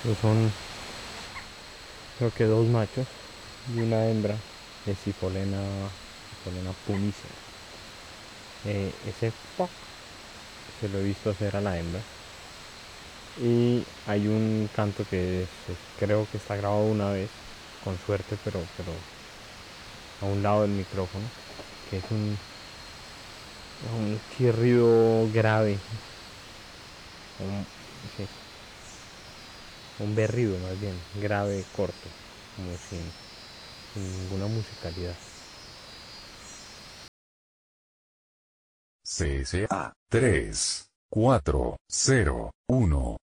Son creo que dos machos y una hembra de Cipollena pumicea. Ese POC se lo he visto hacer a la hembra. Y hay un canto que creo que está grabado una vez, con suerte, pero a un lado del micrófono, que es un chirrido grave, un, sí, un berrido más bien, grave, corto, como sin ninguna musicalidad. CSA 3, 4, 0, 1.